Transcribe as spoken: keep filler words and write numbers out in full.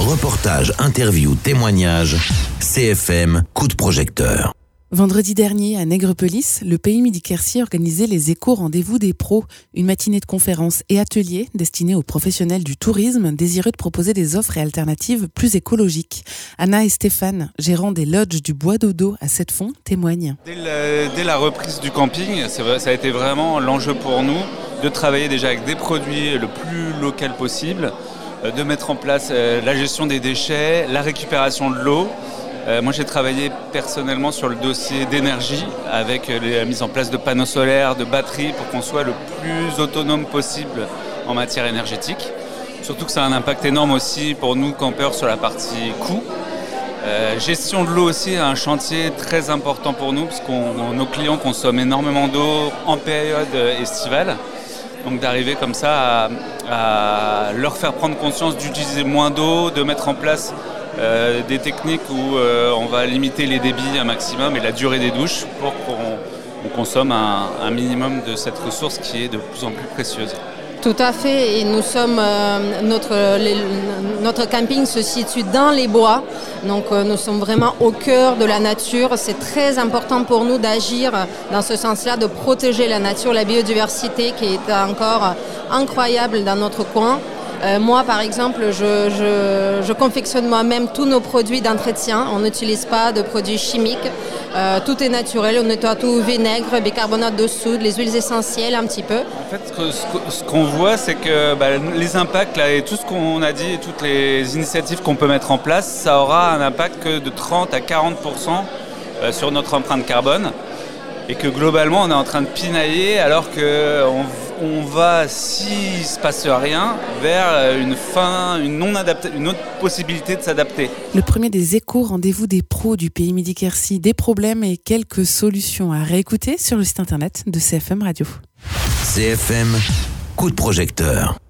Reportages, interviews, témoignages, C F M, coup de projecteur. Vendredi dernier, à Nègrepelisse, le Pays Midi Quercy organisait les éco-rendez-vous des pros, une matinée de conférences et ateliers destinés aux professionnels du tourisme désireux de proposer des offres et alternatives plus écologiques. Anna et Stéphane, gérants des lodges du Bois d'Odo à Sept-Fonds, témoignent. Dès, le, dès la reprise du camping, c'est vrai, ça a été vraiment l'enjeu pour nous de travailler déjà avec des produits le plus local possible, de mettre en place la gestion des déchets, la récupération de l'eau. Euh, moi, j'ai travaillé personnellement sur le dossier d'énergie avec la mise en place de panneaux solaires, de batteries pour qu'on soit le plus autonome possible en matière énergétique. Surtout que ça a un impact énorme aussi pour nous, campeurs, sur la partie coût. Euh, gestion de l'eau aussi, un chantier très important pour nous parce que nos clients consomment énormément d'eau en période estivale. Donc d'arriver comme ça à, à leur faire prendre conscience d'utiliser moins d'eau, de mettre en place Euh, des techniques où euh, on va limiter les débits un maximum et la durée des douches pour qu'on on consomme un, un minimum de cette ressource qui est de plus en plus précieuse. Tout à fait, et nous sommes, euh, notre, les, notre camping se situe dans les bois, donc euh, nous sommes vraiment au cœur de la nature. C'est très important pour nous d'agir dans ce sens-là, de protéger la nature, la biodiversité qui est encore incroyable dans notre coin. Euh, moi, par exemple, je, je, je confectionne moi-même tous nos produits d'entretien. On n'utilise pas de produits chimiques. Euh, tout est naturel. On nettoie tout, vinaigre, bicarbonate de soude, les huiles essentielles un petit peu. En fait, ce, ce qu'on voit, c'est que bah, les impacts là, et tout ce qu'on a dit, et toutes les initiatives qu'on peut mettre en place, ça aura un impact que de trente à quarante pour cent sur notre empreinte carbone. Et que globalement, on est en train de pinailler alors qu'on on va, s'il ne se passe rien, vers une fin, une, non adapta- une autre possibilité de s'adapter. Le premier des éco-rendez-vous des pros du Pays Midi Quercy, des problèmes et quelques solutions à réécouter sur le site internet de C F M Radio. C F M, coup de projecteur.